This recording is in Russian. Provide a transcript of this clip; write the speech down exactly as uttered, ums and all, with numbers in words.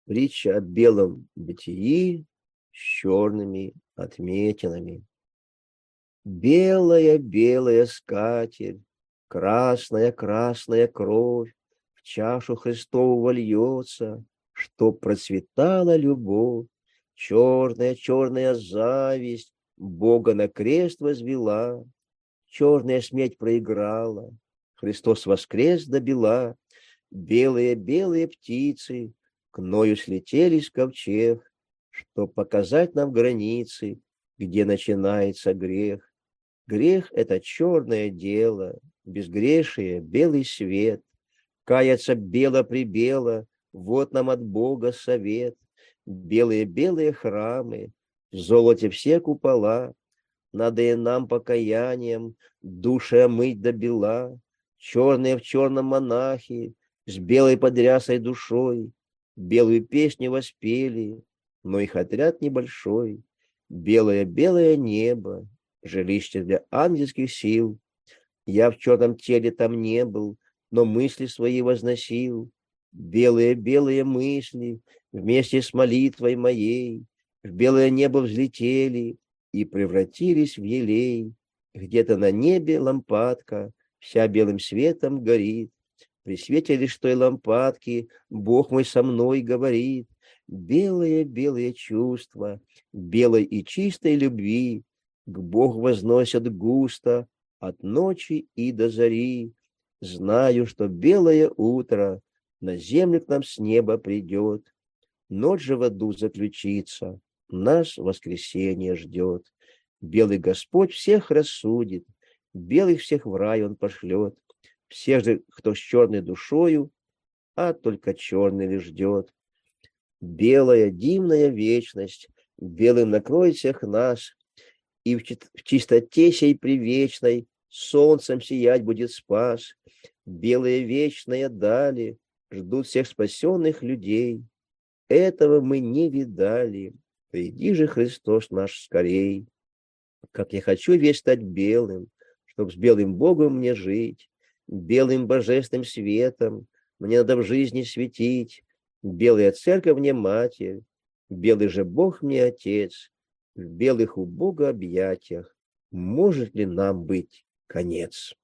Притча о белом бытии с черными отметинами. Белая-белая скатерть, красная-красная кровь в чашу Христову вольется, чтоб процветала любовь. Черная-черная зависть Бога на крест возвела, черная смерть проиграла, Христос воскрес до бела. Белые-белые птицы к Ною слетели с ковчег, чтоб показать нам границы, где начинается грех. Грех — это черное дело, безгрешие — белый свет. Каяться бело-прибело, вот нам от Бога совет. Белые-белые храмы, в золоте все купола, надо и нам покаянием души омыть до бела. Черные в черном монахи, с белой подрясой душой, белую песню воспели, но их отряд небольшой. Белое-белое небо, жилище для ангельских сил. Я в черном теле там не был, но мысли свои возносил. Белые-белые мысли вместе с молитвой моей в белое небо взлетели и превратились в елей. Где-то на небе лампадка вся белым светом горит. При свете лишь той лампадки Бог мой со мной говорит. Белые-белые чувства, белой и чистой любви к Богу возносят густо от ночи и до зари. Знаю, что белое утро на землю к нам с неба придет. Ночь же в аду заключится, нас воскресенье ждет. Белый Господь всех рассудит, белых всех в рай Он пошлет. Всех же, кто с черной душою, а только черный лишь ждет. Белая дивная вечность белым накроет всех нас, и в чистоте сей привечной солнцем сиять будет спас. Белые вечные дали ждут всех спасенных людей. Этого мы не видали. Приди же, Христос наш, скорей. Как я хочу весь стать белым, чтоб с белым Богом мне жить, белым божественным светом мне надо в жизни светить. Белая церковь мне матерь, белый же Бог мне отец. В белых у Бога объятиях может ли нам быть конец?